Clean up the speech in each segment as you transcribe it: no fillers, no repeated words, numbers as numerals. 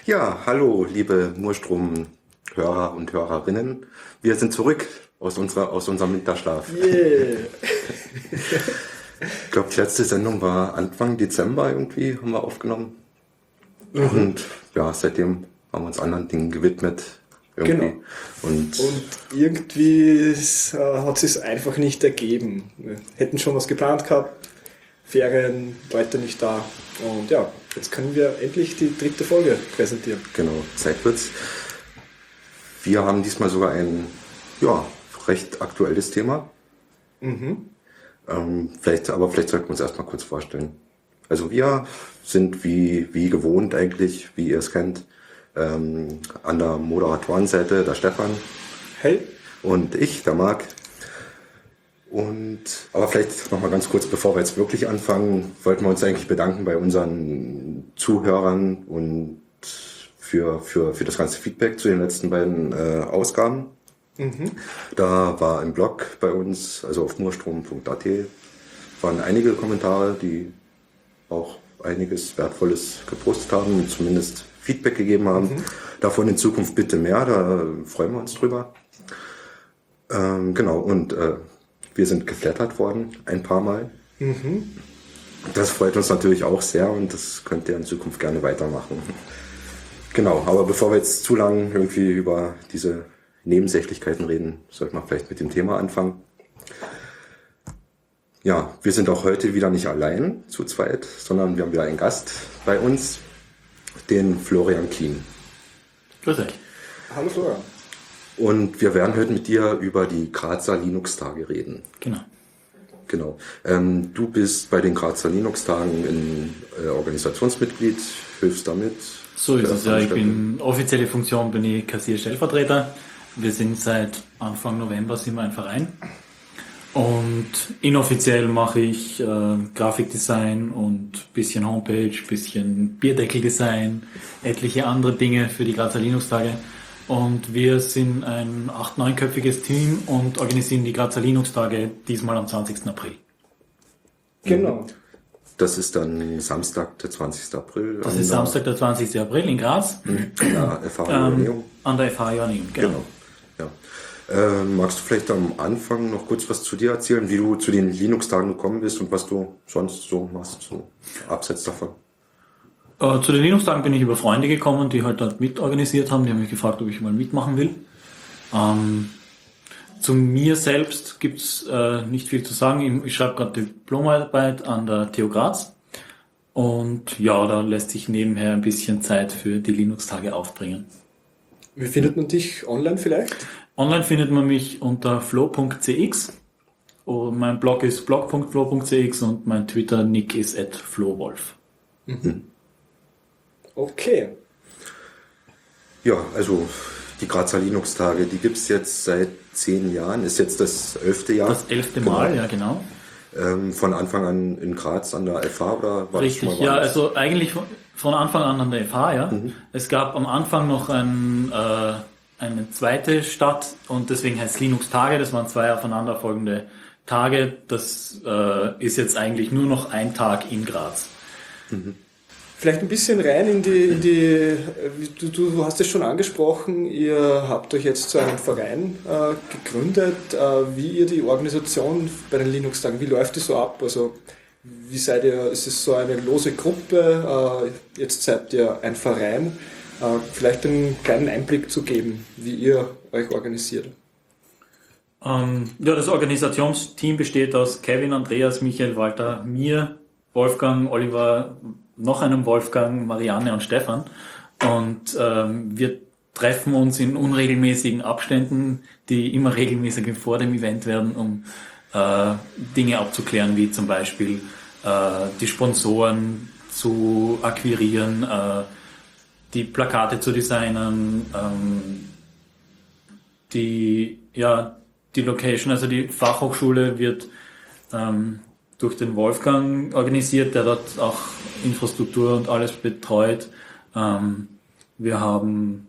Ja, hallo, liebe Murstrom-Hörer und Hörerinnen. Wir sind zurück aus unserem Winterschlaf. Yeah. Ich glaube, die letzte Sendung war Anfang Dezember irgendwie, haben wir aufgenommen. Und ja, seitdem haben wir uns anderen Dingen gewidmet. Irgendwie. Genau. Und irgendwie hat es einfach nicht ergeben. Wir hätten schon was geplant gehabt, Ferien, Leute nicht da. Und ja, jetzt können wir endlich die 3. Folge präsentieren. Genau, Zeit wird's. Wir haben diesmal sogar ein recht aktuelles Thema. Vielleicht sollten wir uns erstmal kurz vorstellen. Also wir sind wie gewohnt eigentlich, wie ihr es kennt, an der Moderatorenseite der Stefan. Hey. Und ich, der Marc. Aber vielleicht noch mal ganz kurz, bevor wir jetzt wirklich anfangen, wollten wir uns eigentlich bedanken bei unseren Zuhörern und für das ganze Feedback zu den letzten beiden Ausgaben. Da war im Blog bei uns, also auf murstrom.at, waren einige Kommentare, die auch einiges Wertvolles gepostet haben und zumindest Feedback gegeben haben. Davon in Zukunft bitte mehr, da freuen wir uns drüber. Genau, und wir sind geflattert worden ein paar Mal. Das freut uns natürlich auch sehr und das könnt ihr in Zukunft gerne weitermachen. Genau, aber bevor wir jetzt zu lang irgendwie über diese Nebensächlichkeiten reden, sollten wir vielleicht mit dem Thema anfangen. Ja, wir sind auch heute wieder nicht allein zu zweit, sondern wir haben wieder einen Gast bei uns, den Florian Kien. Grüß euch. Hallo Florian. Und wir werden heute mit dir über die Grazer Linux-Tage reden. Genau. Du bist bei den Grazer Linux-Tagen ein Organisationsmitglied, hilfst damit. So ist es, ja. Ich bin offizielle Funktion, bin ich Kassier-Stellvertreter. Wir sind seit Anfang November sind wir ein Verein. Und inoffiziell mache ich Grafikdesign und bisschen Homepage, bisschen Bierdeckeldesign, etliche andere Dinge für die Grazer Linux-Tage. Und wir sind ein 8-9-köpfiges Team und organisieren die Grazer Linux-Tage diesmal am 20. April. Genau. Das ist dann Samstag, der 20. April. Das ist Samstag, der 20. April in Graz. Ja, FH Joanneum. An der FH Joanneum, genau. Ja. Magst du vielleicht am Anfang noch kurz was zu dir erzählen, wie du zu den Linux-Tagen gekommen bist und was du sonst so machst, so abseits davon? Zu den Linux-Tagen bin ich über Freunde gekommen, die halt dort mitorganisiert haben. Die haben mich gefragt, ob ich mal mitmachen will. Zu mir selbst gibt's nicht viel zu sagen. Ich schreibe gerade Diplomarbeit an der TU Graz. Und ja, da lässt sich nebenher ein bisschen Zeit für die Linux-Tage aufbringen. Wie findet man dich online vielleicht? Online findet man mich unter flow.cx. Und mein Blog ist blog.flow.cx und mein Twitter-Nick ist @flowwolf. Okay. Ja, also die Grazer Linux-Tage, die gibt's jetzt seit 10 Jahren, ist jetzt das 11. Jahr. Das 11. Mal, ja genau. Von Anfang an in Graz an der FH oder war Richtig, das schon mal ja, woanders? also eigentlich von Anfang an der FH, ja. Es gab am Anfang noch eine zweite Stadt und deswegen heißt es Linux-Tage, das waren 2 aufeinanderfolgende Tage. Das ist jetzt eigentlich nur noch ein Tag in Graz. Vielleicht ein bisschen rein in die du hast es schon angesprochen, ihr habt euch jetzt zu einem Verein gegründet. Wie ihr die Organisation bei den Linux-Tagen, wie läuft die so ab? Also wie seid ihr, ist es so eine lose Gruppe? Jetzt seid ihr ein Verein. Vielleicht einen kleinen Einblick zu geben, wie ihr euch organisiert. Ja, das Organisationsteam besteht aus Kevin, Andreas, Michael, Walter, mir, Wolfgang, Oliver, noch einem Wolfgang, Marianne und Stefan. Und wir treffen uns in unregelmäßigen Abständen, die immer regelmäßiger vor dem Event werden, um Dinge abzuklären, wie zum Beispiel die Sponsoren zu akquirieren, die Plakate zu designen, die Location, also die Fachhochschule wird durch den Wolfgang organisiert, der dort auch Infrastruktur und alles betreut. Wir haben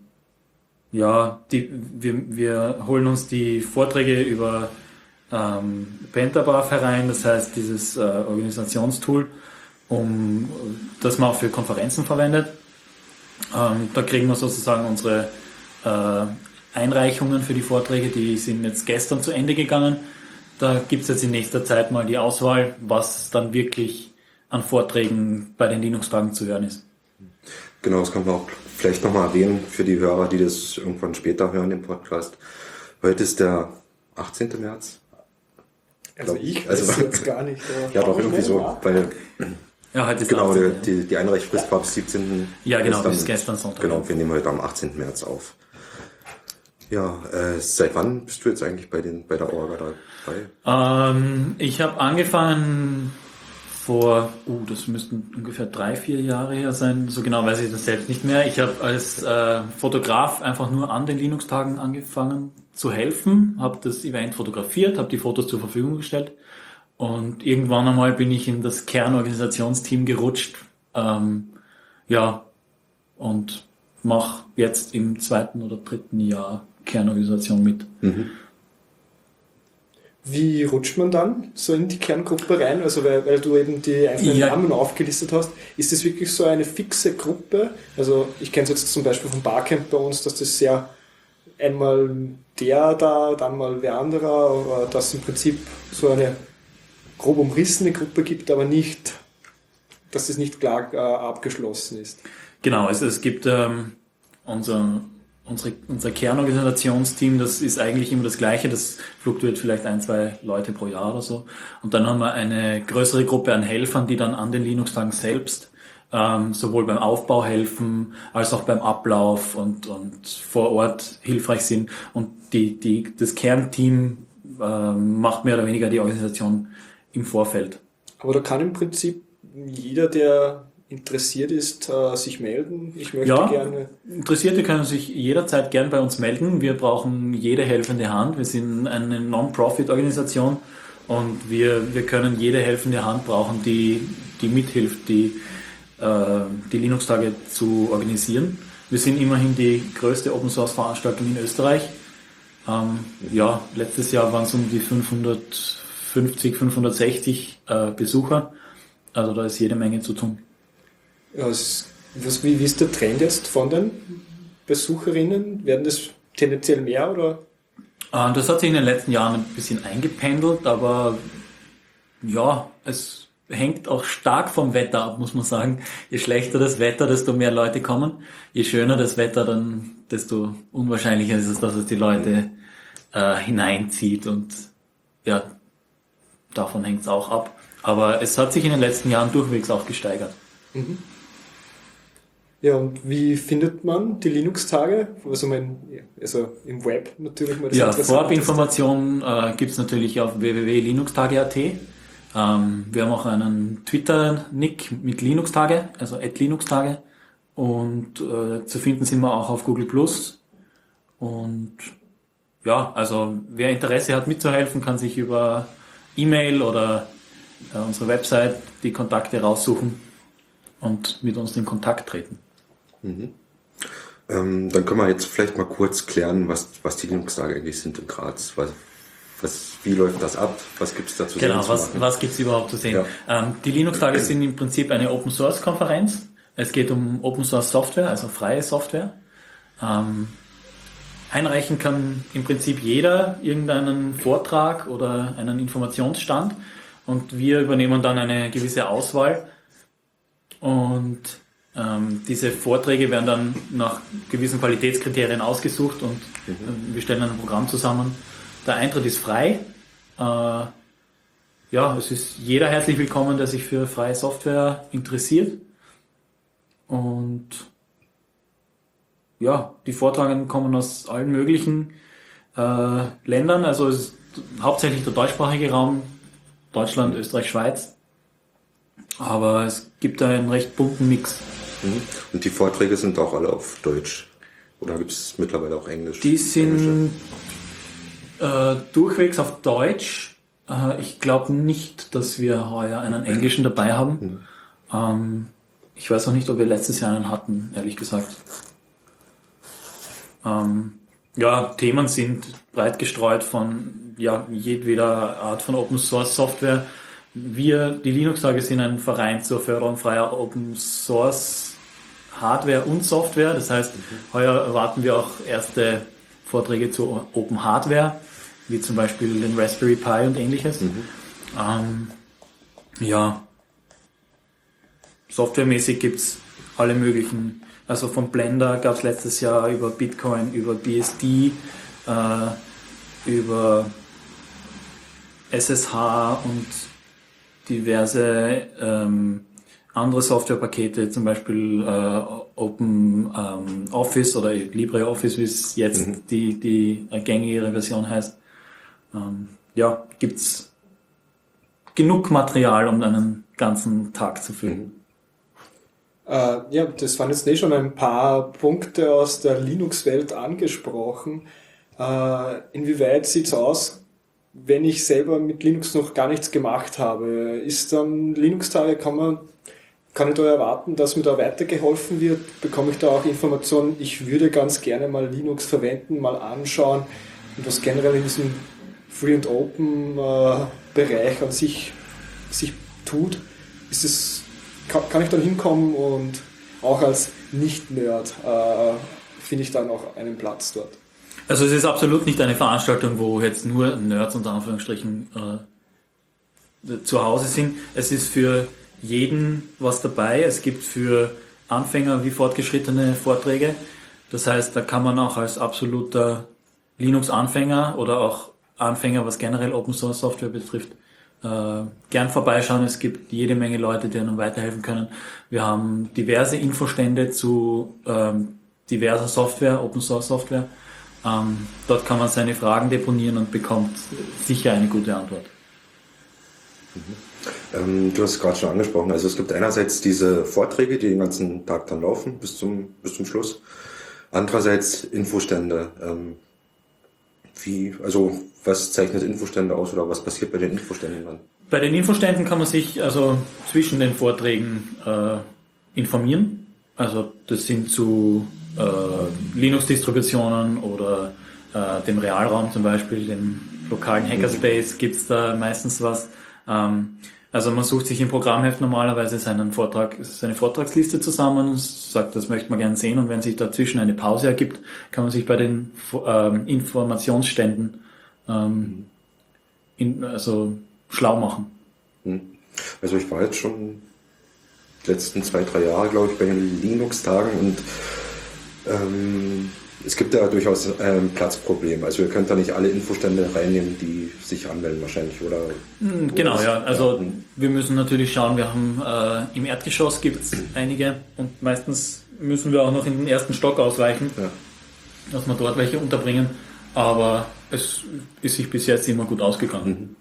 wir holen uns die Vorträge über Pentagraph herein, das heißt dieses Organisationstool, das man auch für Konferenzen verwendet. Da kriegen wir sozusagen unsere Einreichungen für die Vorträge, die sind jetzt gestern zu Ende gegangen. Da gibt es jetzt in nächster Zeit mal die Auswahl, was dann wirklich an Vorträgen bei den Linux-Tagen zu hören ist. Genau, das kann man auch vielleicht nochmal erwähnen für die Hörer, die das irgendwann später hören, den Podcast. Heute ist der 18. März. Also ich weiß jetzt gar nicht. Ja, doch irgendwie so, weil Ja, heute ist genau, 18. die Einreichfrist war bis 17. Ja, genau, bis gestern Sonntag. Genau, wir nehmen heute am 18. März auf. Ja, seit wann bist du jetzt eigentlich bei der Orga dabei? Ich habe angefangen vor, das müssten ungefähr 3-4 Jahre her sein, so genau weiß ich das selbst nicht mehr. Ich habe als Fotograf einfach nur an den Linux-Tagen angefangen zu helfen, habe das Event fotografiert, habe die Fotos zur Verfügung gestellt und irgendwann einmal bin ich in das Kernorganisationsteam gerutscht, und mache jetzt im 2. oder 3. Jahr Kernorganisation mit. Mhm. Wie rutscht man dann so in die Kerngruppe rein? Also weil du eben die einzelnen Namen aufgelistet hast, ist das wirklich so eine fixe Gruppe? Also ich kenne es jetzt zum Beispiel vom Barcamp bei uns, dass das sehr einmal der da, dann mal wer anderer, oder dass es im Prinzip so eine grob umrissene Gruppe gibt, aber nicht, dass es nicht klar abgeschlossen ist. Genau, also es gibt unser Kernorganisationsteam, das ist eigentlich immer das Gleiche, das fluktuiert vielleicht 1-2 Leute pro Jahr oder so. Und dann haben wir eine größere Gruppe an Helfern, die dann an den Linux-Tagen selbst sowohl beim Aufbau helfen, als auch beim Ablauf und vor Ort hilfreich sind. Und das Kernteam macht mehr oder weniger die Organisation im Vorfeld. Aber da kann im Prinzip jeder, der interessiert ist, sich melden. Ich möchte gerne. Interessierte können sich jederzeit gern bei uns melden. Wir brauchen jede helfende Hand. Wir sind eine Non-Profit-Organisation und wir können jede helfende Hand brauchen, die mithilft, die Linux-Tage zu organisieren. Wir sind immerhin die größte Open-Source-Veranstaltung in Österreich. Letztes Jahr waren es um die 550, 560 Besucher. Also da ist jede Menge zu tun. Ja, wie ist der Trend jetzt von den Besucherinnen? Werden das tendenziell mehr oder? Das hat sich in den letzten Jahren ein bisschen eingependelt, aber ja, es hängt auch stark vom Wetter ab, muss man sagen. Je schlechter das Wetter, desto mehr Leute kommen. Je schöner das Wetter, dann desto unwahrscheinlicher ist es, dass es die Leute hineinzieht und ja, davon hängt es auch ab. Aber es hat sich in den letzten Jahren durchwegs auch gesteigert. Mhm. Ja, und wie findet man die Linux-Tage? Also im Web natürlich. Ja, Vorabinformationen gibt es natürlich auf www.linuxtage.at. Wir haben auch einen Twitter-Nick mit Linux-Tage, also @Linux-Tage. Und zu finden sind wir auch auf Google+. Und ja, also wer Interesse hat mitzuhelfen, kann sich über E-Mail oder unsere Website die Kontakte raussuchen und mit uns in Kontakt treten. Mhm. Dann können wir jetzt vielleicht mal kurz klären, was die Linux-Tage eigentlich sind in Graz. Wie läuft das ab? Was gibt es dazu Genau, zu machen? was gibt es überhaupt zu sehen? Ja. Die Linux-Tage sind im Prinzip eine Open-Source-Konferenz. Es geht um Open-Source-Software, also freie Software. Einreichen kann im Prinzip jeder irgendeinen Vortrag oder einen Informationsstand und wir übernehmen dann eine gewisse Auswahl und diese Vorträge werden dann nach gewissen Qualitätskriterien ausgesucht und wir stellen ein Programm zusammen. Der Eintritt ist frei. Es ist jeder herzlich willkommen, der sich für freie Software interessiert. Und ja, die Vortragenden kommen aus allen möglichen Ländern. Also es ist hauptsächlich der deutschsprachige Raum, Deutschland, Österreich, Schweiz. Aber es gibt da einen recht bunten Mix. Und die Vorträge sind auch alle auf Deutsch? Oder gibt es mittlerweile auch Englisch? Die sind durchwegs auf Deutsch. Ich glaube nicht, dass wir heuer einen englischen dabei haben. Ich weiß auch nicht, ob wir letztes Jahr einen hatten, ehrlich gesagt. Themen sind breit gestreut von jedweder Art von Open Source Software. Die Linux-Tage sind ein Verein zur Förderung freier Open Source Hardware und Software. Das heißt, heuer erwarten wir auch erste Vorträge zu Open Hardware, wie zum Beispiel den Raspberry Pi und ähnliches. Softwaremäßig gibt's alle möglichen, also von Blender gab's letztes Jahr über Bitcoin, über BSD, über SSH und diverse andere Softwarepakete, zum Beispiel Open Office oder LibreOffice, wie es jetzt die gängigere Version heißt. Gibt's genug Material, um einen ganzen Tag zu füllen. Das waren jetzt schon ein paar Punkte aus der Linux-Welt angesprochen. Inwieweit sieht's aus, wenn ich selber mit Linux noch gar nichts gemacht habe? Ist dann Linux-Tage, kann ich da erwarten, dass mir da weitergeholfen wird? Bekomme ich da auch Informationen? Ich würde ganz gerne mal Linux verwenden, mal anschauen und was generell in diesem Free and Open Bereich an sich tut. Kann ich dann hinkommen und auch als Nicht-Nerd finde ich dann auch einen Platz dort? Also es ist absolut nicht eine Veranstaltung, wo jetzt nur Nerds unter Anführungsstrichen zu Hause sind. Es ist für jeden was dabei. Es gibt für Anfänger wie Fortgeschrittene Vorträge. Das heißt, da kann man auch als absoluter Linux-Anfänger oder auch Anfänger, was generell Open Source Software betrifft, gern vorbeischauen. Es gibt jede Menge Leute, die einem weiterhelfen können. Wir haben diverse Infostände zu diverser Software, Open Source Software. Dort kann man seine Fragen deponieren und bekommt sicher eine gute Antwort. Du hast es gerade schon angesprochen. Also es gibt einerseits diese Vorträge, die den ganzen Tag dann laufen bis zum Schluss. Andererseits Infostände. Was zeichnet Infostände aus oder was passiert bei den Infoständen dann? Bei den Infoständen kann man sich also zwischen den Vorträgen informieren. Also das sind zu Linux-Distributionen oder dem Realraum zum Beispiel, dem lokalen Hackerspace gibt's da meistens was. Also man sucht sich im Programmheft normalerweise seine Vortragsliste zusammen und sagt, das möchte man gerne sehen, und wenn sich dazwischen eine Pause ergibt, kann man sich bei den Informationsständen schlau machen. Also ich war jetzt schon die letzten 2-3 Jahre, glaube ich, bei den Linux-Tagen und es gibt ja durchaus ein Platzproblem. Also ihr könnt da nicht alle Infostände reinnehmen, die sich anmelden wahrscheinlich, oder? Genau, ja. Also wir müssen natürlich schauen, wir haben im Erdgeschoss gibt's einige und meistens müssen wir auch noch in den ersten Stock ausweichen, dass wir dort welche unterbringen. Aber es ist sich bis jetzt immer gut ausgegangen.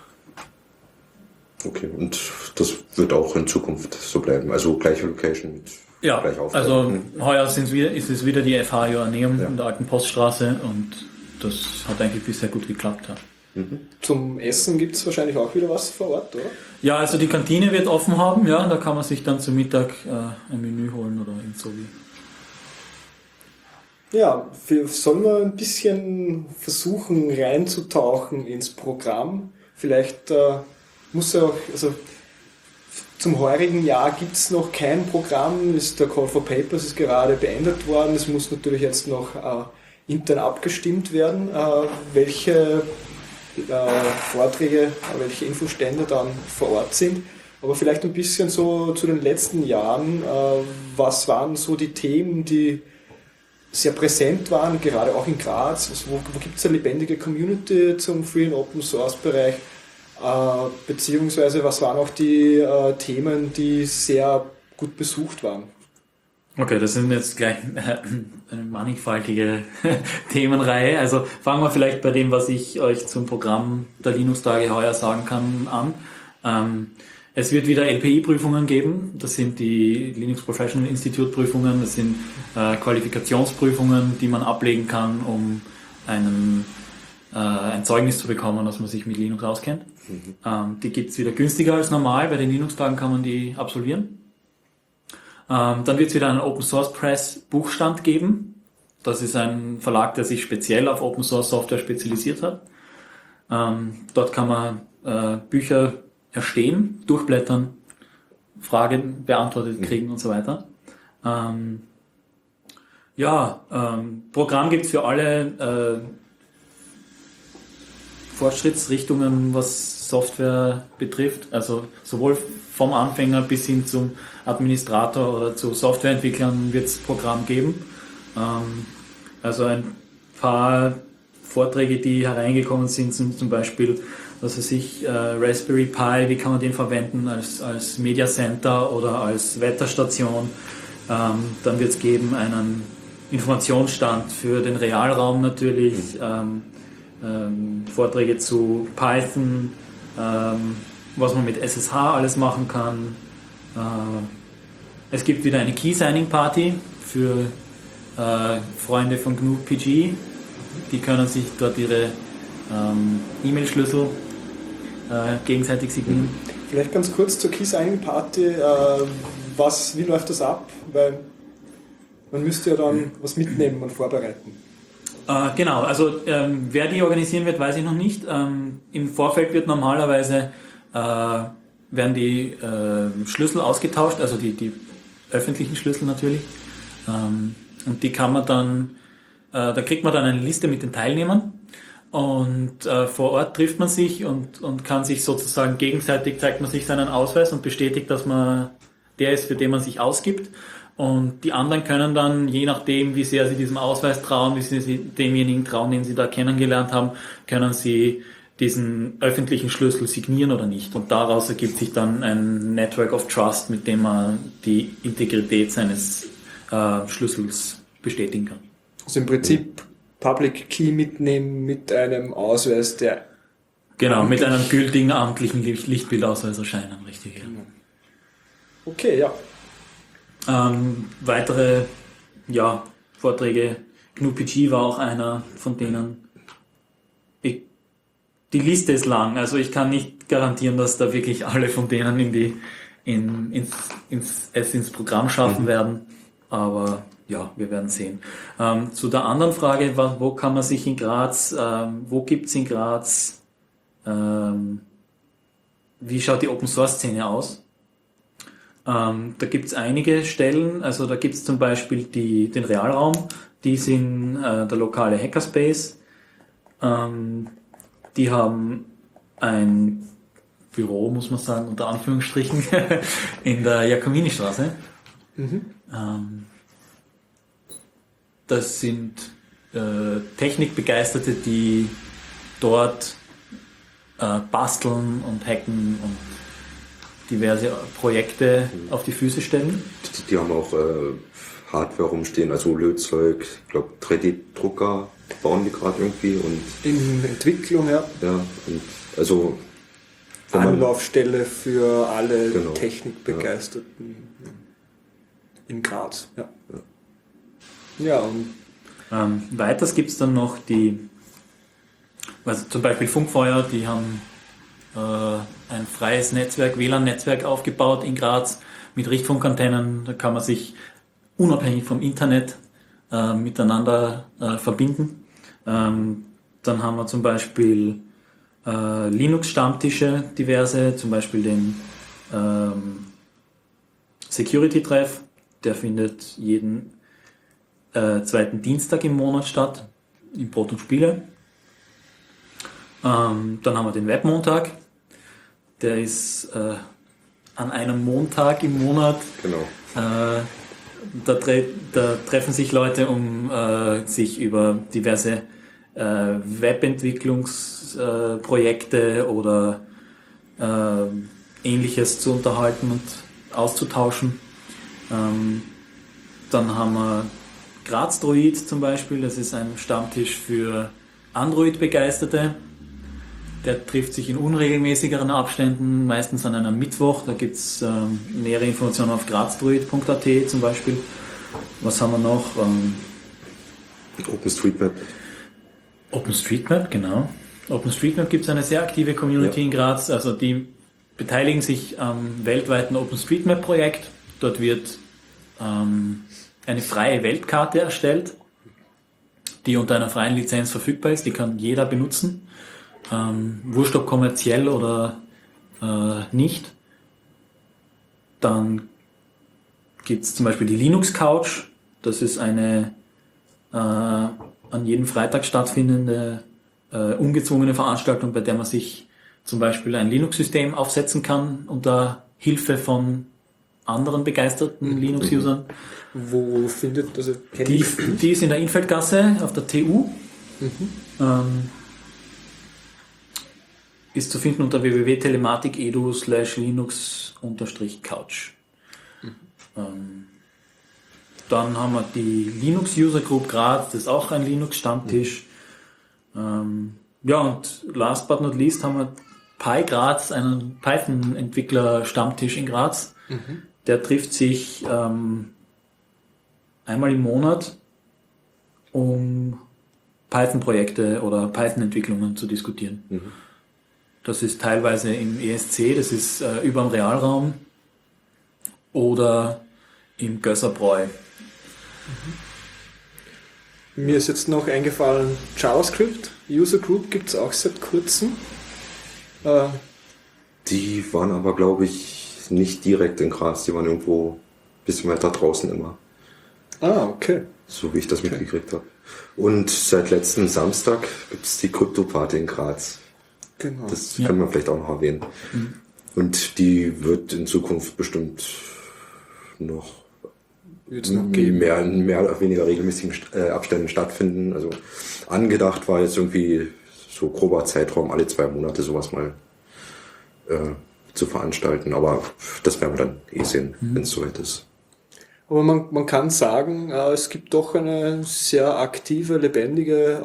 Okay, und das wird auch in Zukunft so bleiben, also gleiche Location mit gleich Aufgaben. Also heuer ist es wieder die FH Joanneum in der alten Poststraße und das hat eigentlich bisher gut geklappt. Ja. Zum Essen gibt es wahrscheinlich auch wieder was vor Ort, oder? Ja, also die Kantine wird offen haben, ja, da kann man sich dann zum Mittag ein Menü holen oder irgend so wie. Ja, sollen wir ein bisschen versuchen reinzutauchen ins Programm? Vielleicht muss ja auch, also zum heurigen Jahr gibt es noch kein Programm, der Call for Papers ist gerade beendet worden, es muss natürlich jetzt noch intern abgestimmt werden, welche Vorträge, welche Infostände dann vor Ort sind. Aber vielleicht ein bisschen so zu den letzten Jahren, was waren so die Themen, die sehr präsent waren, gerade auch in Graz, wo gibt es eine lebendige Community zum Free and Open Source Bereich? Beziehungsweise was waren auch die Themen, die sehr gut besucht waren? Okay, das sind jetzt gleich eine mannigfaltige Themenreihe. Also fangen wir vielleicht bei dem, was ich euch zum Programm der Linux-Tage heuer sagen kann, an. Es wird wieder LPI-Prüfungen geben. Das sind die Linux Professional Institute Prüfungen. Das sind Qualifikationsprüfungen, die man ablegen kann, um ein Zeugnis zu bekommen, dass man sich mit Linux auskennt. Die gibt's wieder günstiger als normal. Bei den Linux-Tagen kann man die absolvieren. Dann wird es wieder einen Open Source Press Buchstand geben. Das ist ein Verlag, der sich speziell auf Open Source Software spezialisiert hat. Dort kann man Bücher erstehen, durchblättern, Fragen beantwortet kriegen und so weiter. Programm gibt's für alle Fortschrittsrichtungen, was Software betrifft, also sowohl vom Anfänger bis hin zum Administrator oder zu Softwareentwicklern wird es Programm geben. Also ein paar Vorträge, die hereingekommen sind, sind zum Beispiel, was weiß ich, Raspberry Pi, wie kann man den verwenden als Media Center oder als Wetterstation. Dann wird es geben einen Informationsstand für den Realraum natürlich, Vorträge zu Python, was man mit SSH alles machen kann. Es gibt wieder eine Key-Signing-Party für Freunde von GNU-PG. Die können sich dort ihre E-Mail-Schlüssel gegenseitig signieren. Vielleicht ganz kurz zur Key-Signing-Party. Wie läuft das ab? Weil man müsste ja dann was mitnehmen und vorbereiten. Genau, also wer die organisieren wird, weiß ich noch nicht. Im Vorfeld wird normalerweise werden die Schlüssel ausgetauscht, also die öffentlichen Schlüssel natürlich. Und die kann man dann, da kriegt man dann eine Liste mit den Teilnehmern und vor Ort trifft man sich und kann sich sozusagen gegenseitig, zeigt man sich seinen Ausweis und bestätigt, dass man der ist, für den man sich ausgibt. Und die anderen können dann, je nachdem, wie sehr sie diesem Ausweis trauen, wie sie demjenigen trauen, den sie da kennengelernt haben, können sie diesen öffentlichen Schlüssel signieren oder nicht. Und daraus ergibt sich dann ein Network of Trust, mit dem man die Integrität seines Schlüssels bestätigen kann. Also im Prinzip Public Key mitnehmen mit einem Ausweis, der... Genau, mit einem gültigen amtlichen Lichtbildausweis erscheinen, richtig. Ja. Okay, ja. Weitere Vorträge, GNU-PG war auch einer von denen. Die Liste ist lang, also ich kann nicht garantieren, dass da wirklich alle von denen ins Programm schaffen werden, aber ja, wir werden sehen. Zu der anderen Frage, wo kann man sich in Graz, wo gibt's in Graz, wie schaut die Open-Source-Szene aus? Da gibt's einige Stellen, also da gibt's zum Beispiel den Realraum, die sind der lokale Hackerspace. Die haben ein Büro, muss man sagen, unter Anführungsstrichen, in der Jakomini-Straße. Das sind Technikbegeisterte, die dort basteln und hacken und diverse Projekte auf die Füße stellen. Die haben auch Hardware rumstehen, also Lötzeug, ich glaube 3D-Drucker bauen die gerade irgendwie und in Entwicklung, ja. Ja, und also Anlaufstelle für alle Genau. Technikbegeisterten in Graz. Ja, ja und Weiters gibt es dann noch also zum Beispiel Funkfeuer, die haben ein freies Netzwerk, WLAN-Netzwerk aufgebaut in Graz mit Richtfunkantennen. Da kann man sich unabhängig vom Internet miteinander verbinden. Dann haben wir zum Beispiel Linux-Stammtische, diverse, zum Beispiel den Security-Treff, der findet jeden zweiten Dienstag im Monat statt, in Brot und Spiele. Dann haben wir den Webmontag, der ist an einem Montag im Monat. genau. Da treffen sich Leute, um sich über diverse Webentwicklungsprojekte oder Ähnliches zu unterhalten und auszutauschen. Dann haben wir Graz Droid zum Beispiel, das ist ein Stammtisch für Android-Begeisterte. Der trifft sich in unregelmäßigeren Abständen, meistens an einem Mittwoch. Da gibt es nähere Informationen auf grazdroid.at zum Beispiel. Was haben wir noch? OpenStreetMap. OpenStreetMap, genau. OpenStreetMap gibt es eine sehr aktive Community in Graz. Also die beteiligen sich am weltweiten OpenStreetMap-Projekt. Dort wird eine freie Weltkarte erstellt, die unter einer freien Lizenz verfügbar ist. Die kann jeder benutzen. Wurscht ob kommerziell oder nicht. Dann gibt es zum Beispiel die Linux Couch. Das ist eine an jedem Freitag stattfindende ungezwungene Veranstaltung, bei der man sich zum Beispiel ein Linux-System aufsetzen kann unter Hilfe von anderen begeisterten Linux-Usern. Wo findet, also Die ist in der Infeldgasse auf der TU. Ist zu finden unter www.telematik.edu/linux-couch. Dann haben wir die Linux User Group Graz, das ist auch ein Linux-Stammtisch. Ja, und last but not least haben wir Pi Graz, einen Python-Entwickler-Stammtisch in Graz. Der trifft sich einmal im Monat, um Python-Projekte oder Python-Entwicklungen zu diskutieren. Das ist teilweise im ESC, das ist über dem Realraum, oder im Gösserbräu. Mir ist jetzt noch eingefallen, JavaScript, User Group gibt es auch seit kurzem. Die waren aber, glaube ich, nicht direkt in Graz, die waren irgendwo ein bisschen weiter draußen immer. Ah, okay. So wie ich das mitgekriegt habe. Und seit letzten Samstag gibt es die Krypto-Party in Graz. Genau. Das kann man vielleicht auch noch erwähnen. Und die wird in Zukunft bestimmt noch mehr oder weniger regelmäßigen Abständen stattfinden. Also angedacht war jetzt irgendwie so grober Zeitraum, alle 2 Monate sowas mal zu veranstalten. Aber das werden wir dann sehen, wenn es soweit ist. Aber man kann sagen, es gibt doch eine sehr aktive, lebendige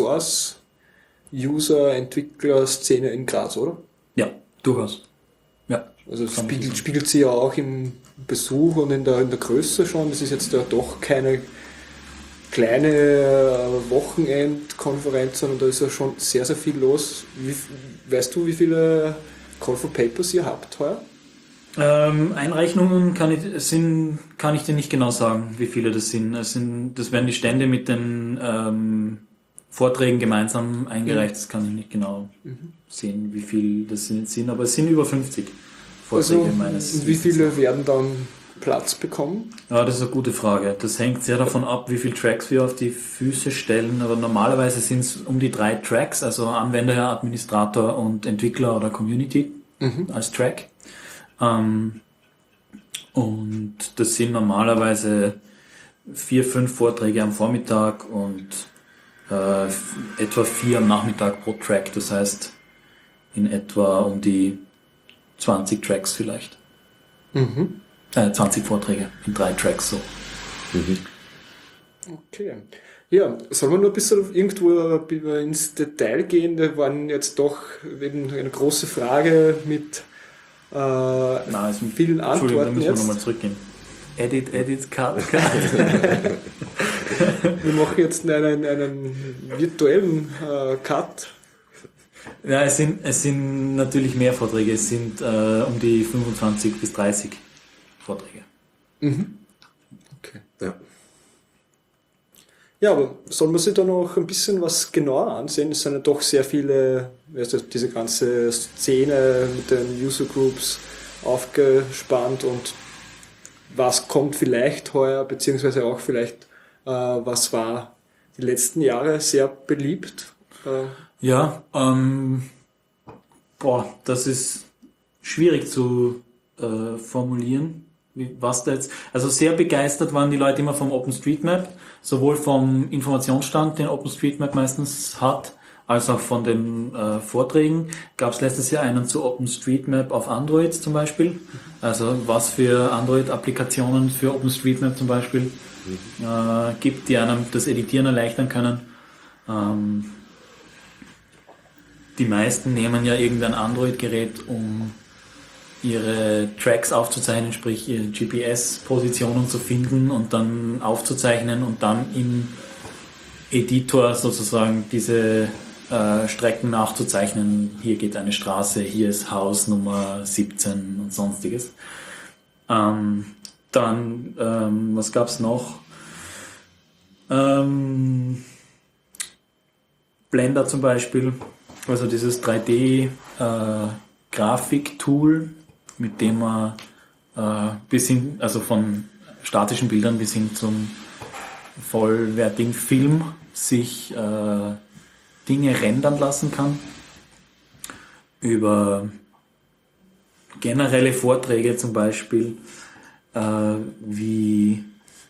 Open-Source-User-Entwickler-Szene in Graz, oder? Ja, durchaus. Ja. Also es spiegelt sich ja auch im Besuch und in der Größe schon. Das ist jetzt ja doch keine kleine Wochenendkonferenz, sondern da ist ja schon sehr, sehr viel los. Weißt du, wie viele Call for Papers ihr habt heuer? Einreichungen kann ich dir nicht genau sagen, wie viele das sind. Das werden die Stände mit den Vorträgen gemeinsam eingereicht. Das kann ich nicht genau sehen, wie viel das sind, aber es sind über 50 Vorträge meines. Und wie viele werden dann Platz bekommen? Ja, das ist eine gute Frage. Das hängt sehr davon ab, wie viele Tracks wir auf die Füße stellen. Aber normalerweise sind es um die 3 Tracks, also Anwender, Administrator und Entwickler oder Community als Track. Und das sind normalerweise 4, 5 Vorträge am Vormittag und etwa 4 am Nachmittag pro Track. Das heißt in etwa um die 20 Tracks vielleicht. 20 Vorträge in 3 Tracks so. Okay. Ja, sollen wir nur ein bisschen irgendwo ins Detail gehen? Da waren jetzt doch eben eine große Frage mit vielen Antworten. Da müssen wir jetzt. nochmal zurückgehen. Edit, Cut. Wir machen jetzt einen virtuellen Cut. Ja, es sind natürlich mehr Vorträge. Es sind um die 25 bis 30 Vorträge. Okay. Ja. Ja, aber soll man sich da noch ein bisschen was genauer ansehen? Es sind ja doch sehr viele, diese ganze Szene mit den User Groups aufgespannt und was kommt vielleicht heuer, beziehungsweise auch vielleicht, was war die letzten Jahre sehr beliebt? Ja, das ist schwierig zu formulieren. Was da jetzt, also sehr begeistert waren die Leute immer vom OpenStreetMap, sowohl vom Informationsstand, den OpenStreetMap meistens hat, als auch von den Vorträgen. Gab es letztes Jahr einen zu OpenStreetMap auf Android zum Beispiel, also was für Android-Applikationen für OpenStreetMap zum Beispiel gibt, die einem das Editieren erleichtern können. Die meisten nehmen ja irgendein Android-Gerät, um ihre Tracks aufzuzeichnen, sprich ihre GPS-Positionen zu finden und dann aufzuzeichnen und dann im Editor sozusagen diese Strecken nachzuzeichnen. Hier geht eine Straße, hier ist Haus Nummer 17 und sonstiges. Dann, was gab's noch? Blender zum Beispiel, also dieses 3D-Grafik-Tool, mit dem man also von statischen Bildern bis hin zum vollwertigen Film sich Dinge rendern lassen kann, über generelle Vorträge zum Beispiel, wie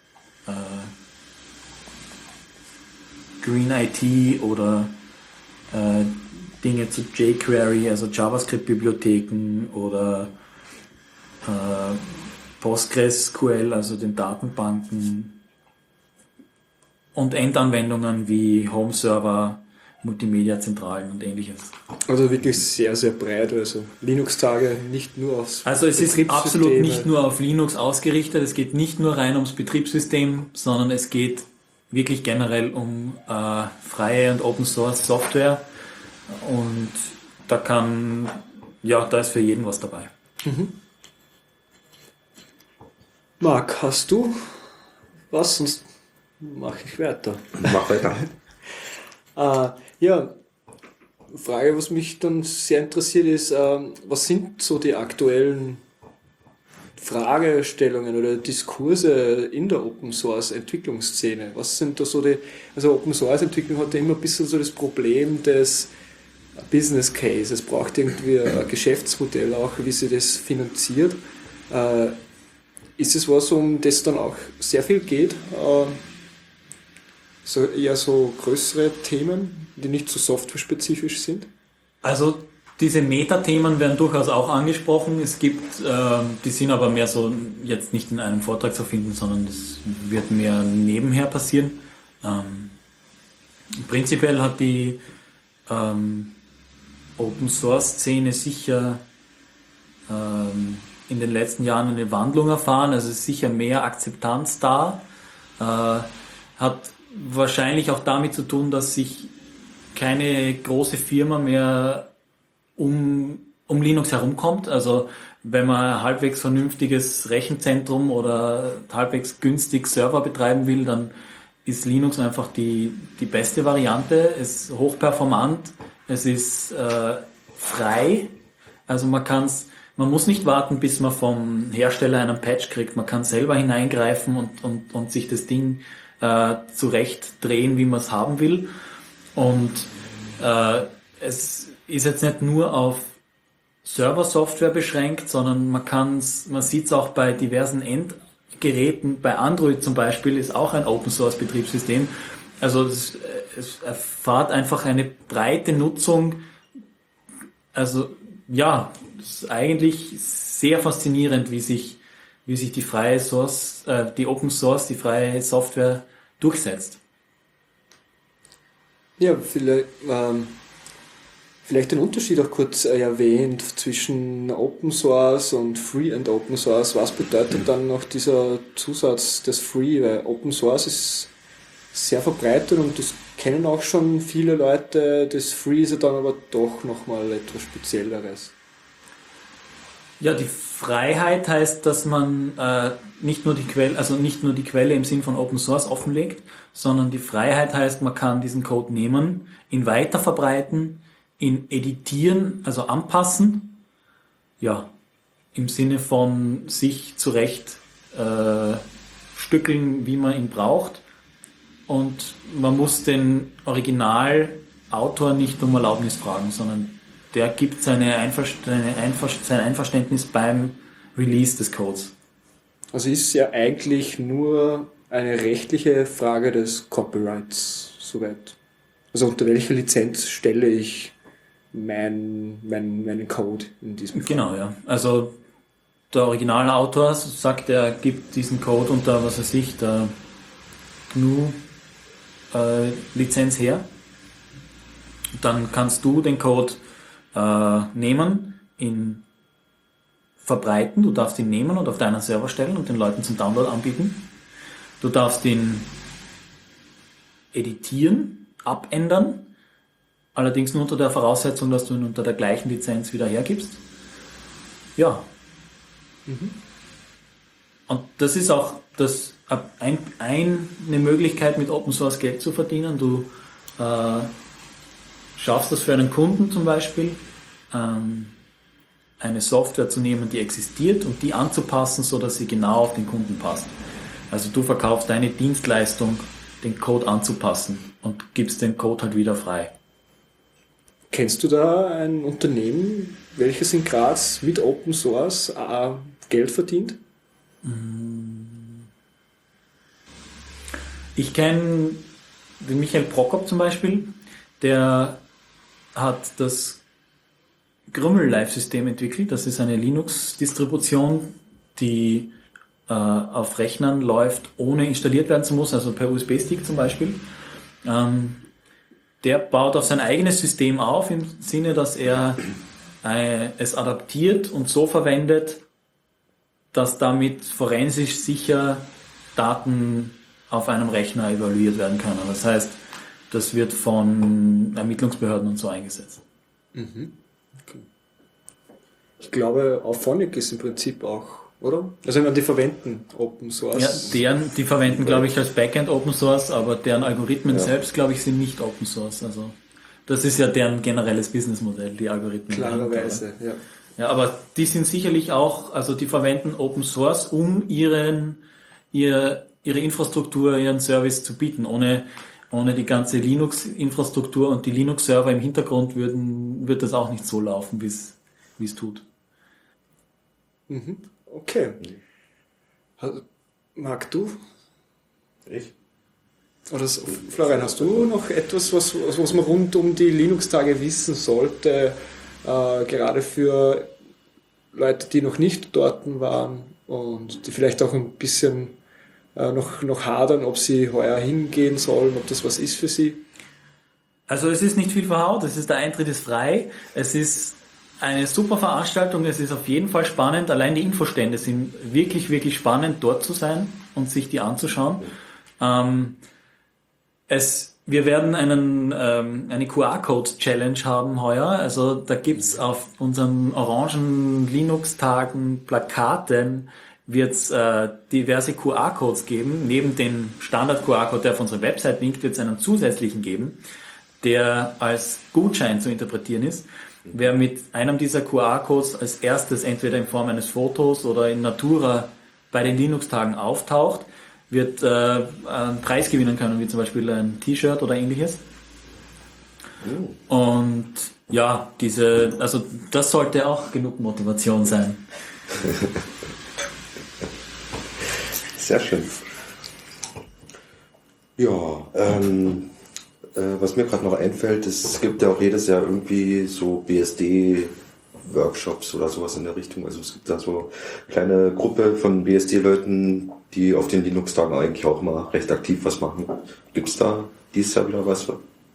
Green IT oder Dinge zu jQuery, also JavaScript-Bibliotheken oder PostgreSQL, also den Datenbanken und Endanwendungen wie Home-Server, Multimedia-Zentralen und ähnliches. Also wirklich sehr, sehr breit. Also Linux-Tage nicht nur aufs Also es ist absolut nicht nur auf Linux ausgerichtet, es geht nicht nur rein ums Betriebssystem, sondern es geht wirklich generell um freie und Open Source Software und da ist für jeden was dabei. Marc, hast du was? Sonst mache ich weiter. Mach weiter. Ja, Frage, was mich dann sehr interessiert ist, was sind so die aktuellen Fragestellungen oder Diskurse in der Open Source Entwicklungsszene? Was sind da so also Open Source Entwicklung hat ja immer ein bisschen so das Problem des Business Case. Es braucht irgendwie ein Geschäftsmodell auch, wie sie das finanziert. Ist es was, um das dann auch sehr viel geht? So eher so größere Themen, die nicht so software-spezifisch sind? Also diese Metathemen werden durchaus auch angesprochen. Es gibt, die sind aber mehr so jetzt nicht in einem Vortrag zu finden, sondern das wird mehr nebenher passieren. Prinzipiell hat die Open-Source-Szene sicher in den letzten Jahren eine Wandlung erfahren. Also es ist sicher mehr Akzeptanz da. Hat wahrscheinlich auch damit zu tun, dass sich keine große Firma mehr um Linux herumkommt. Also wenn man ein halbwegs vernünftiges Rechenzentrum oder halbwegs günstig Server betreiben will, dann ist Linux einfach die beste Variante. Es ist hochperformant, es ist frei. Also man muss nicht warten, bis man vom Hersteller einen Patch kriegt. Man kann selber hineingreifen und sich das Ding zurecht drehen, wie man es haben will. Und es ist jetzt nicht nur auf Server-Software beschränkt, sondern man sieht es auch bei diversen Endgeräten. Bei Android zum Beispiel ist auch ein Open-Source-Betriebssystem. Also es erfahrt einfach eine breite Nutzung. Also ja, es ist eigentlich sehr faszinierend, wie sich die freie Source, die Open Source, die freie Software durchsetzt. Ja, vielleicht den Unterschied auch kurz erwähnt zwischen Open Source und Free and Open Source. Was bedeutet dann noch dieser Zusatz des Free? Weil Open Source ist sehr verbreitet und das kennen auch schon viele Leute. Das Free ist ja dann aber doch nochmal etwas Spezielleres. Ja, die Freiheit heißt, dass man nicht nur die Quelle im Sinn von Open Source offenlegt, sondern die Freiheit heißt, man kann diesen Code nehmen, ihn weiterverbreiten, ihn editieren, also anpassen, ja, im Sinne von sich zurecht stückeln, wie man ihn braucht. Und man muss den Originalautor nicht um Erlaubnis fragen, sondern der gibt sein Einverständnis beim Release des Codes. Also ist es ja eigentlich nur eine rechtliche Frage des Copyrights, soweit. Also unter welcher Lizenz stelle ich meinen Code in diesem Fall? Genau, ja. Also der Originalautor sagt, er gibt diesen Code unter, was weiß ich, der GNU-Lizenz her. Dann kannst du den Code nehmen, ihn verbreiten, du darfst ihn nehmen und auf deinen Server stellen und den Leuten zum Download anbieten. Du darfst ihn editieren, abändern, allerdings nur unter der Voraussetzung, dass du ihn unter der gleichen Lizenz wieder hergibst. Ja. Und das ist auch eine Möglichkeit, mit Open Source Geld zu verdienen. Du schaffst das für einen Kunden zum Beispiel, eine Software zu nehmen, die existiert und die anzupassen, so dass sie genau auf den Kunden passt. Also du verkaufst deine Dienstleistung, den Code anzupassen und gibst den Code halt wieder frei. Kennst du da ein Unternehmen, welches in Graz mit Open Source Geld verdient? Ich kenne den Michael Prokop zum Beispiel, der hat das Grümmel-Live-System entwickelt. Das ist eine Linux-Distribution, die auf Rechnern läuft, ohne installiert werden zu müssen, also per USB-Stick zum Beispiel. Der baut auf sein eigenes System auf, im Sinne, dass er es adaptiert und so verwendet, dass damit forensisch sicher Daten auf einem Rechner evaluiert werden können. Das heißt, das wird von Ermittlungsbehörden und so eingesetzt. Mhm. Okay. Ich glaube, Auphonic ist im Prinzip auch, oder? Also ich meine, die verwenden Open Source. Ja, die verwenden, glaube ich, als Backend Open Source, aber deren Algorithmen selbst, glaube ich, sind nicht Open Source. Also das ist ja deren generelles Businessmodell, die Algorithmen. Klarerweise, ja. Ja, aber die sind sicherlich auch, also die verwenden Open Source, um ihre Infrastruktur, ihren Service zu bieten. Ohne die ganze Linux-Infrastruktur und die Linux-Server im Hintergrund wird das auch nicht so laufen, wie es tut. Mhm. Okay. Marc, du? Ich? Oder Florian, hast du noch etwas, was man rund um die Linux-Tage wissen sollte, gerade für Leute, die noch nicht dort waren und die vielleicht auch ein bisschen noch hadern, ob sie heuer hingehen sollen, ob das was ist für sie? Also es ist nicht viel verhaut, der Eintritt ist frei, es ist eine super Veranstaltung, es ist auf jeden Fall spannend, allein die Infostände sind wirklich, wirklich spannend, dort zu sein und sich die anzuschauen. Wir werden eine QR-Code-Challenge haben heuer, also da gibt's auf unseren orangen Linux-Tagen Plakaten wird's diverse QR-Codes geben. Neben dem Standard-QR-Code, der auf unserer Website linkt, wird es einen zusätzlichen geben, der als Gutschein zu interpretieren ist. Wer mit einem dieser QR-Codes als erstes entweder in Form eines Fotos oder in Natura bei den Linux-Tagen auftaucht, wird einen Preis gewinnen können, wie zum Beispiel ein T-Shirt oder ähnliches. Und ja, das sollte auch genug Motivation sein. Sehr schön. Ja, was mir gerade noch einfällt, es gibt ja auch jedes Jahr irgendwie so BSD-Workshops oder sowas in der Richtung. Also es gibt da so eine kleine Gruppe von BSD-Leuten, die auf den Linux-Tagen eigentlich auch mal recht aktiv was machen. Gibt es da dieses Jahr wieder was?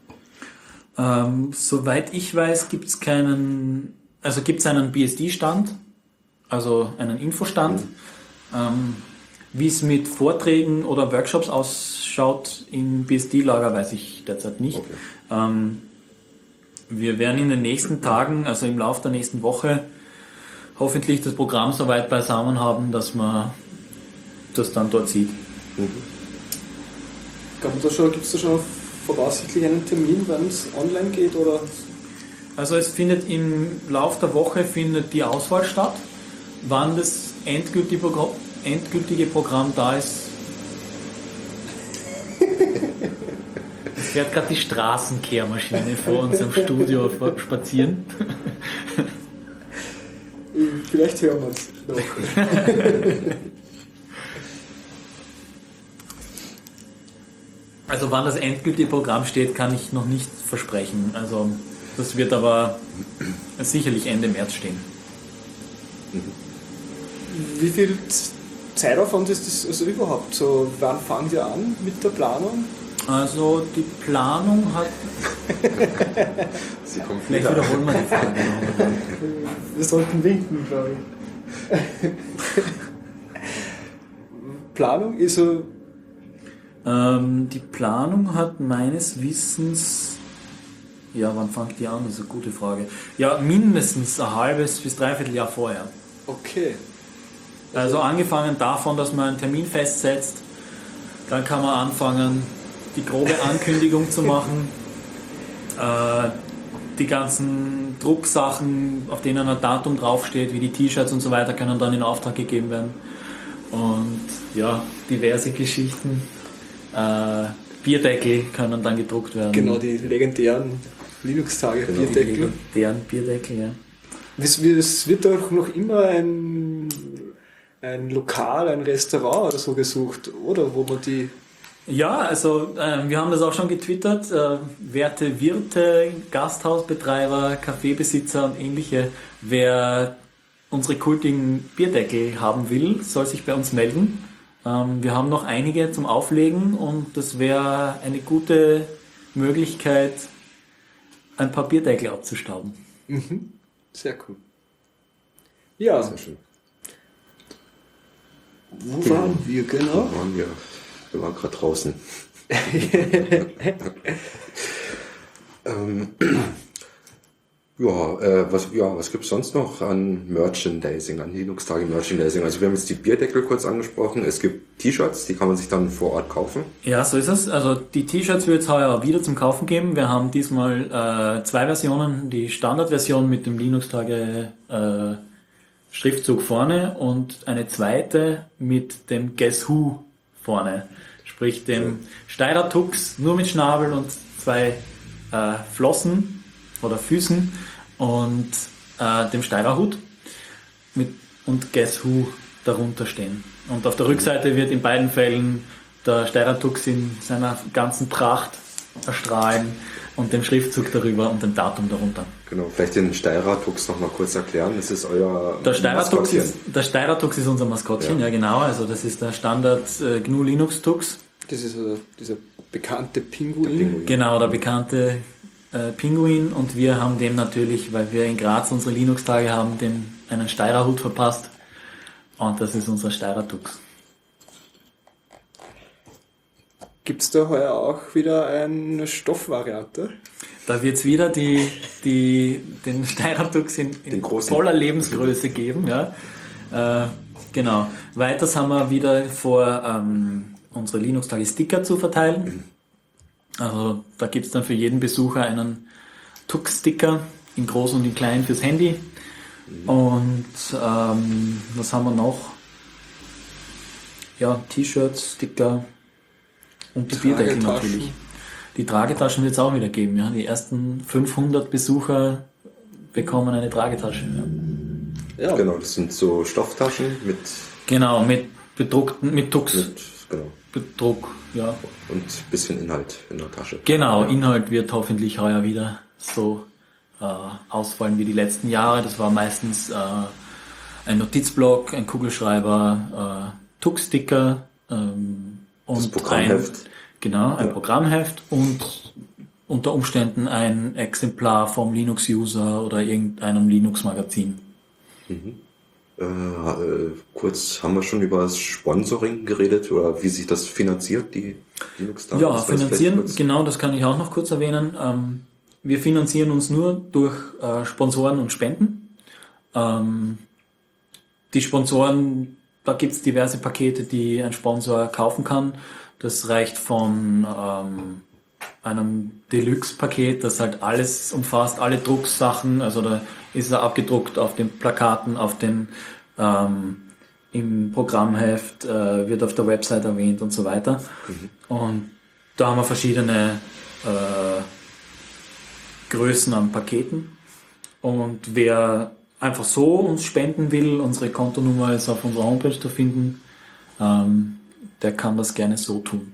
Soweit ich weiß, gibt's einen BSD-Stand, also einen Infostand. Wie es mit Vorträgen oder Workshops ausschaut im BSD-Lager, weiß ich derzeit nicht. Okay. Wir werden in den nächsten Tagen, also im Laufe der nächsten Woche, hoffentlich das Programm so weit beisammen haben, dass man das dann dort sieht. Gibt es da schon voraussichtlich einen Termin, wann es online geht? Oder? Also es findet im Laufe der Woche die Auswahl statt, wann das endgültige Programm da ist. Es fährt gerade die Straßenkehrmaschine vor unserem Studio spazieren. Vielleicht hören wir es noch. Also wann das endgültige Programm steht, kann ich noch nicht versprechen. Also das wird aber sicherlich Ende März stehen. Wie viel Zeitaufwand ist das also überhaupt? So, wann fangen wir an mit der Planung? Also die Planung hat... Vielleicht wiederholen wir die Frage noch. Wir sollten winken, glaube ich. Planung ist so... Die Planung hat meines Wissens... Ja, wann fängt die an? Das ist eine gute Frage. Ja, mindestens ein halbes bis dreiviertel Jahr vorher. Okay. Also angefangen davon, dass man einen Termin festsetzt, dann kann man anfangen, die grobe Ankündigung zu machen, die ganzen Drucksachen, auf denen ein Datum draufsteht, wie die T-Shirts und so weiter, können dann in Auftrag gegeben werden. Und ja, diverse Geschichten. Bierdeckel können dann gedruckt werden. Genau, die legendären Linux-Tage, Genau. Bierdeckel. Deren Bierdeckel, ja. Es wird doch noch immer ein Lokal, ein Restaurant oder so gesucht, oder? Wo man die... Ja, also wir haben das auch schon getwittert. Werte Wirte, Gasthausbetreiber, Kaffeebesitzer und ähnliche, wer unsere kultigen Bierdeckel haben will, soll sich bei uns melden. Wir haben noch einige zum Auflegen und das wäre eine gute Möglichkeit, ein paar Bierdeckel abzustauben. Sehr cool. Ja, Sehr schön. wo waren wir genau? Wir waren gerade draußen. Was gibt es sonst noch an Merchandising, an Linux-Tage Merchandising? Also wir haben jetzt die Bierdeckel kurz angesprochen. Es gibt T-Shirts, die kann man sich dann vor Ort kaufen. Ja, so ist es. Also die T-Shirts wird es heuer wieder zum Kaufen geben. Wir haben diesmal 2 Versionen. Die Standardversion mit dem Linux-Tage Schriftzug vorne und eine zweite mit dem Guess Who vorne. Sprich dem Steirer Tux nur mit Schnabel und 2 Flossen oder Füßen und dem Steirer Hut und Guess Who darunter stehen. Und auf der Rückseite wird in beiden Fällen der Steirer Tux in seiner ganzen Pracht erstrahlen und den Schriftzug darüber und dem Datum darunter. Genau, vielleicht den Steirer Tux noch mal kurz erklären. Das ist euer Der Steirer Tux Maskottchen. ist unser Maskottchen, ja genau. Also das ist der Standard GNU Linux Tux. Das ist dieser bekannte Pinguin. Genau, der bekannte Pinguin, und wir haben dem natürlich, weil wir in Graz unsere Linux-Tage haben, dem einen Steirer Hut verpasst, und das ist unser Steirer Tux. Gibt es da heuer auch wieder eine Stoffvariante? Da wird es wieder den Steirer Tux in voller Lebensgröße geben. Ja. Genau. Weiters haben wir wieder vor, unsere Linux-Tage Sticker zu verteilen. Also da gibt es dann für jeden Besucher einen Tux-Sticker in groß und in klein fürs Handy. Und was haben wir noch? Ja, T-Shirts, Sticker und die Bierdeckel natürlich. Die Tragetaschen wird es auch wieder geben. Ja. Die ersten 500 Besucher bekommen eine Tragetasche. Ja. Ja. Genau, das sind so Stofftaschen mit Genau, mit bedruckten, mit Tux. genau, Bedruck, ja. und ein bisschen Inhalt in der Tasche. Genau, Inhalt wird hoffentlich heuer wieder so ausfallen wie die letzten Jahre. Das war meistens ein Notizblock, ein Kugelschreiber, Tux-Sticker und das Programmheft. Ein Programmheft und unter Umständen ein Exemplar vom Linux-User oder irgendeinem Linux-Magazin. Kurz, haben wir schon über das Sponsoring geredet oder wie sich das finanziert, die Linux-Tage? Ja, finanzieren, genau, das kann ich auch noch kurz erwähnen. Wir finanzieren uns nur durch Sponsoren und Spenden. Die Sponsoren, da gibt es diverse Pakete, die ein Sponsor kaufen kann. Das reicht von einem Deluxe-Paket, das halt alles umfasst, alle Drucksachen, also da ist er abgedruckt auf den Plakaten, auf den im Programmheft, wird auf der Website erwähnt und so weiter. Und da haben wir verschiedene Größen an Paketen. Und wer einfach so uns spenden will, unsere Kontonummer ist auf unserer Homepage zu finden, der kann das gerne so tun.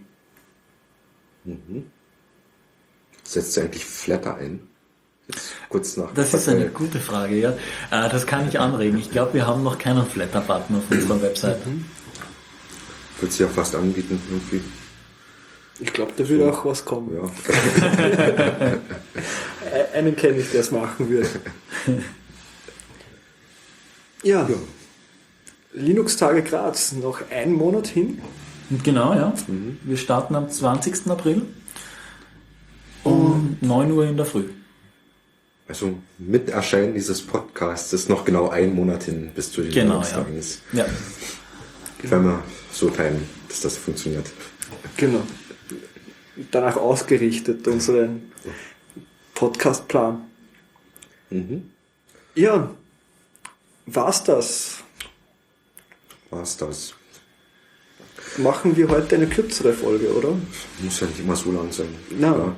Setzt ihr eigentlich Flatter ein? Jetzt kurz nach. Das ist eine gute Frage, ja. Das kann ich anregen. Ich glaube, wir haben noch keinen Flatter-Button auf unserer Website. Würde sie ja fast anbieten, irgendwie. Ich glaube, da würde auch was kommen. Ja. Einen kenne ich, der es machen würde. Ja. Linux-Tage Graz, noch einen Monat hin. Genau, ja. Wir starten am 20. April um 9 Uhr in der Früh. Also mit Erscheinen dieses Podcasts ist noch genau ein Monat hin, bis zu den Genau, Linux-Tagen ist. Ja. Wenn wir so teilen, dass das funktioniert. Genau. Danach ausgerichtet, unseren Podcastplan. Ja, war's das? War's das? machen wir heute eine kürzere Folge, oder? Muss ja nicht immer so lang sein. Na. Ja.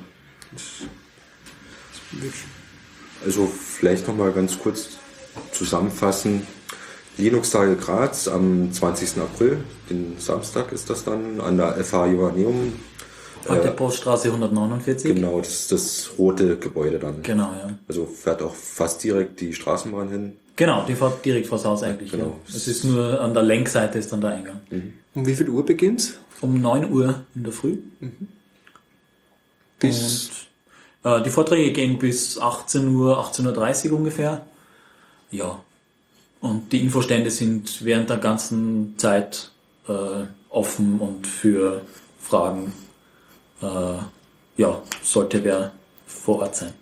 Also vielleicht nochmal ganz kurz zusammenfassen. Linux-Tage Graz am 20. April, den Samstag ist das dann, an der FH Johanneum. Alte Poststraße 149. Genau, das ist das rote Gebäude dann. Genau, ja. Also fährt auch fast direkt die Straßenbahn hin. Genau, die fährt direkt vors Haus eigentlich. Genau. Ja. Es ist nur an der Längsseite ist dann der Eingang. Um wie viel Uhr beginnt's? Um 9 Uhr in der Früh. Bis Und die Vorträge gehen bis 18 Uhr, 18.30 Uhr ungefähr. Ja. Und die Infostände sind während der ganzen Zeit offen und für Fragen sollte wer vor Ort sein.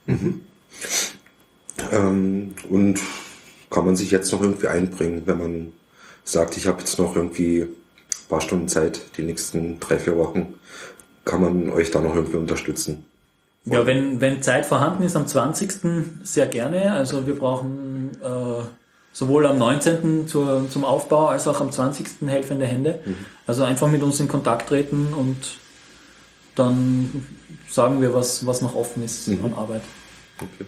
Und kann man sich jetzt noch irgendwie einbringen, wenn man sagt, ich habe jetzt noch irgendwie ein paar Stunden Zeit, die nächsten 3-4 Wochen, kann man euch da noch irgendwie unterstützen? Ja, wenn Zeit vorhanden ist, am 20. sehr gerne. Also wir brauchen sowohl am 19. zum Aufbau als auch am 20. helfende Hände. Also einfach mit uns in Kontakt treten und dann sagen wir, was noch offen ist an Arbeit. Okay.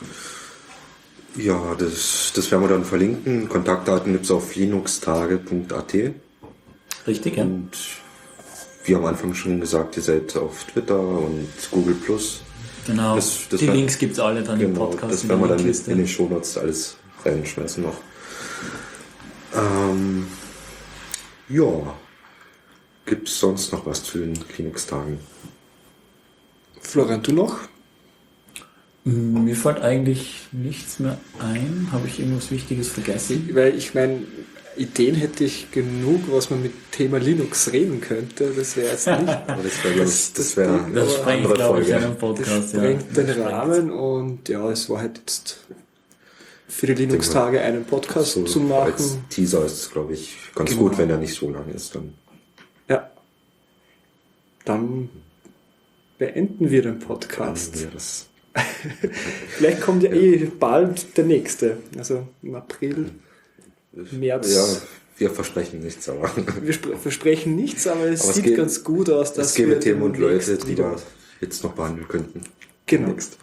Ja, das werden wir dann verlinken. Kontaktdaten gibt es auf linuxtage.at. Richtig, ja. Und wie am Anfang schon gesagt, ihr seid auf Twitter und Google+. Genau, Das die Links gibt es alle dann im Genau, Podcast. das in werden wir der dann Linkliste. in den Shownotes alles reinschmeißen noch. Ja, gibt es sonst noch was zu den Linux-Tagen? Florian, du noch? Mir fällt eigentlich nichts mehr ein. Habe ich irgendwas Wichtiges vergessen? Weil ich meine, Ideen hätte ich genug, was man mit Thema Linux reden könnte. Das wäre jetzt nicht. Aber das wäre, das wäre Das eine sprengt, andere glaube ich, Folge. einen Das Podcast. sprengt den Rahmen und ja, es war halt jetzt für die Linux-Tage einen Podcast So zu machen. als Teaser ist es, glaube ich, ganz Genau. gut, wenn er nicht so lang ist. Dann. Ja. Dann beenden wir den Podcast. Ja, das, Vielleicht kommt ja bald der nächste. Also im April, März. ja, wir versprechen nichts, aber Wir versprechen nichts, aber es Aber es sieht geht- ganz gut aus, dass es gäbe wir Themen und Leute, demnächst die wir jetzt noch behandeln könnten. Genau. Demnächst.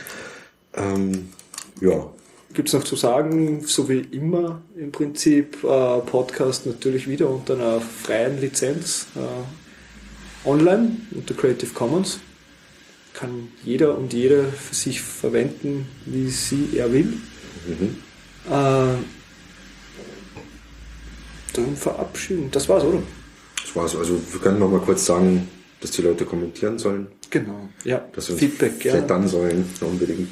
Ja, Gibt es noch zu sagen, so wie immer im Prinzip, Podcast natürlich wieder unter einer freien Lizenz online unter Creative Commons. Kann jeder und jede für sich verwenden, wie er will. Dann verabschieden. Das war's, oder? das war's. Also wir können noch mal kurz sagen, dass die Leute kommentieren sollen, Genau. Ja, dass sie uns Feedback gerne. flattern sollen, unbedingt.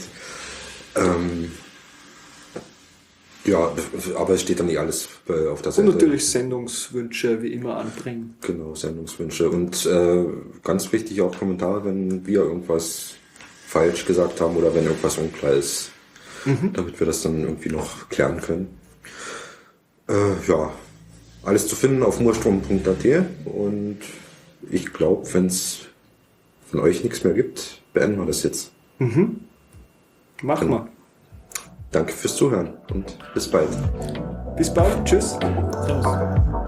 Ja, aber es steht dann nicht alles auf der Und Seite. natürlich Sendungswünsche wie immer anbringen. Genau, Sendungswünsche. Und ganz wichtig auch Kommentare, wenn wir irgendwas falsch gesagt haben oder wenn irgendwas unklar ist, damit wir das dann irgendwie noch klären können. Ja, alles zu finden auf murstrom.at und ich glaube, wenn es von euch nichts mehr gibt, beenden wir das jetzt. Machen wir. Danke fürs Zuhören und bis bald. Bis bald. Tschüss. Servus.